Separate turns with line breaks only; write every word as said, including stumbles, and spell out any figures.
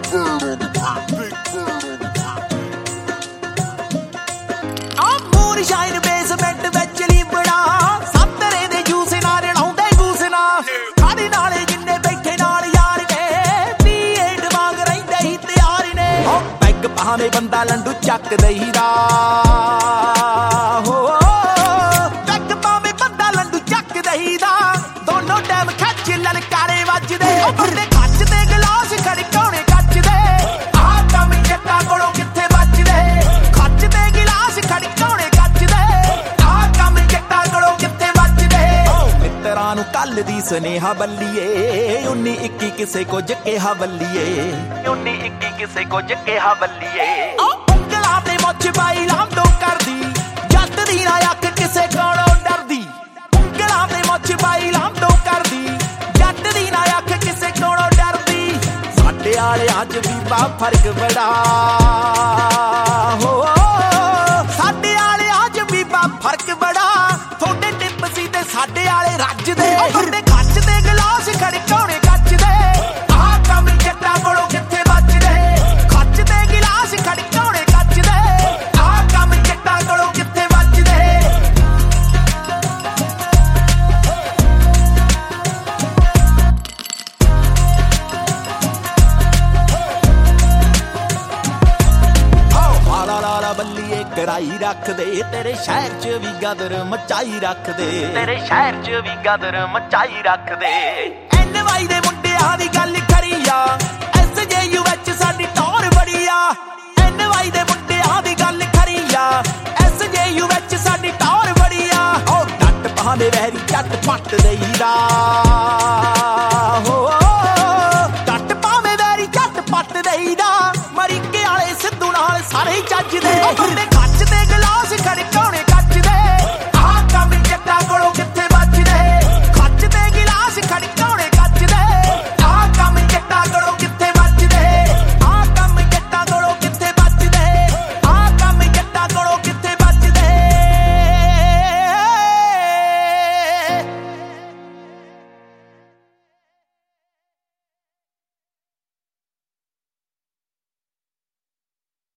ਸ਼ਾਇਰ ਬੇਸਮੈਂਟ ਵਿੱਚ ਲਿਬੜਾ ਸੰਤਰੇ ਦੇ ਜੂਸ ਨਾਲ ਰਲਾਉਂਦੇ ਗੂਸ ਨਾ ਸਾਡੇ ਨਾਲੇ ਜਿੰਨੇ ਬੈਠੇ ਨਾਲ ਯਾਰ ਨੇ ਪੀਏਡ ਵਾਂਗ ਰਹਿੰਦੇ ਹੀ ਤਿਆਰ ਨੇ ਹੋ ਪੈਗ ਭਾਵੇਂ ਬੰਦਾ ਲੰਡੂ ਚੱਕ ਦਈਦਾ ਹੋ ਪੈਗ ਭਾਵੇਂ ਬੰਦਾ ਲੰਡੂ ਚੱਕ ਦਈਦਾ ਦੋਨੋਂ ਟਾਈਮ ਖੱਚ ਲਲਕਾਰੇ ਵੱਜਦੇ ਉਹ ਬੰਦੇ ਖੱਚ ਤੇ ਗਲਾਸ ਖੜਕਾਉਣੇ ਕੱਚ ਦੇ ਆਹ ਕੰਮ ਜੱਟਾਂ ਕੋਲੋਂ ਕਿੱਥੇ ਵੱਜਦੇ ਖੱਚ ਤੇ ਗਿਲਾਸ ਖੜਕਾਉਣੇ ਨੂੰ ਕੱਲ ਦੀ ਸੁਨੇਹਾ ਬੱਲੀਏ ਉੱਨੀ ਇੱਕੀ ਕਿਸੇ ਕੁਝ ਕਿਹਾ ਬੱਲੀਏ ਉੱਨੀ ਇੱਕੀ ਕਿਸੇ ਕੁਝ ਕਿਹਾ ਬੱਲੀਏ ਉਂਗਲਾਂ ਤੇ ਮੁੱਛ ਪਾਈ ਲਾਂਦੋ ਕਰਦੀ ਜੱਟ ਦੀ ਨਾ ਅੱਖ ਕਿਸੇ ਕੋਲੋਂ ਡਰਦੀ ਉਂਗਲਾਂ ਤੇ ਮੁੱਛ ਪਾਈ ਲਾਂਦੋ ਕਰਦੀ ਜੱਟ ਦੀ ਨਾ ਅੱਖ ਕਿਸੇ ਕੋਲੋਂ ਡਰਦੀ ਸਾਡੇ ਵਾਲਿਆਂ 'ਚ ਵੀ ਬਾ ਫਰਕ ਬੜਾ ਹੋ ਸਾਡੇ ਵਾਲਿਆਂ 'ਚ ਵੀ ਬਾ ਫਰਕ ਬੜਾ ਤੁਹਾਡੇ ਟਿੱਪ ਸੀ ਤੇ ਸਾਡੇ ਵਾਲੇ ਰੱਜਦੇ ਬੰਦੇ ਖੱਚ ਤੇ ਗਲਾਸ ਖੜਕਾਉਣੇ ਕੱਚ ਦੇ ਆਹ ਕੰਮ ਜੱਟਾਂ ਕੋਲੋਂ ਕਿੱਥੇ ਵੱਜਦੇ ਖੱਚ ਤੇ ਗਿਲਾਸ ਖੜਕਾਉਣੇ ਕੱਚ ਦੇ ਆਹ ਕੰਮ ਜੱਟਾਂ ਕੋਲੋਂ ਕਿੱਥੇ ਵੱਜਦੇ ਹਾਲਾ ਲਾਲਾ ਬੱਲੀਏ ਕਰਾਈ ਰੱਖਦੇ ਤੇਰੇ ਸ਼ਹਿਰ 'ਚ ਵੀ ਗਦਰ ਮਚਾਈ ਰੱਖਦੇ ਤੇਰੇ ਸ਼ਹਿਰ 'ਚ ਵੀ ਗਦਰ ਮਚਾਈ ਰੱਖਦੇ ਐਨ ਵਾਈ ਦੇ ਮੁੰਡਿਆਂ ਦੀ ਗੱਲ ਖਰੀ ਆ ਐਸ ਜੇ ਯੂ ਵਿੱਚ ਸਾਡੀ ਟੌਰ ਬੜੀ ਆ ਐਨ ਵਾਈ ਦੇ ਮੁੰਡਿਆਂ ਦੀ ਗੱਲ ਖਰੀ ਆ ਐਸ ਜੇ ਯੂ ਵਿੱਚ ਸਾਡੀ ਟੌਰ ਬੜੀ ਆ ਉਹ ਡੱਟ ਭਾਵੇਂ ਵਹਿਰੀ ਚੱਟ ਪੱਟ ਦੇਈਦਾ